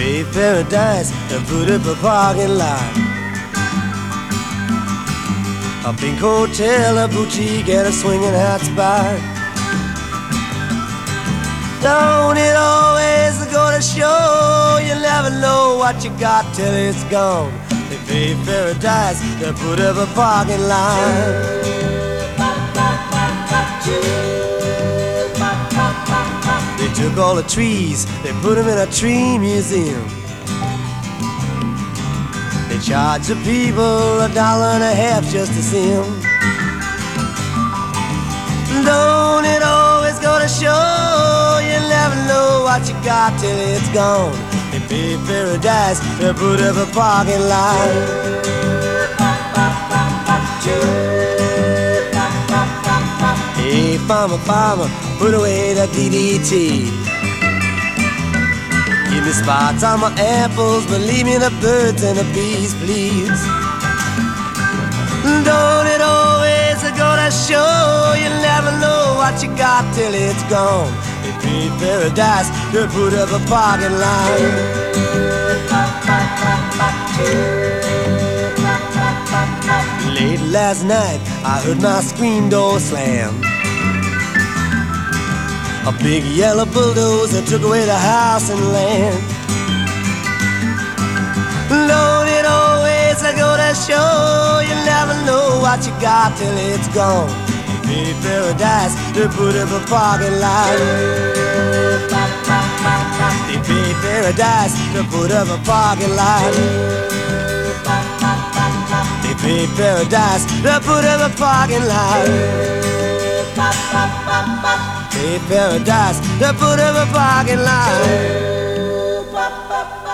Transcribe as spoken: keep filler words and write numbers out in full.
pay paradise and put up a parking lot. A pink hotel, a boutique, and a swinging hot spot. Don't it always go to show you never know what you got till it's gone? They pay paradise to put up a parking lot. They took all the trees, they put them in a tree museum. They charge the people a dollar and a half just to see them. Don't it always go to show you never know what you got till it's gone? They pay paradise to put up a parking lot. Hey, farmer, farmer, put away the D D T. Give me spots on my apples, but leave me the birds and the bees, please. Don't it always go to show you never know what you got till it's gone? They pay paradise to put up a parking lot. Late last night, I heard my screen door slam. A big yellow bulldozer took away the house and land. Don't it always go to show you never know what you got till it's gone? You pay paradise to put up a parking lot. They pay paradise to put up a parking lot. They pay paradise to put up a parking lot. Pay paradise to put up a parking lot.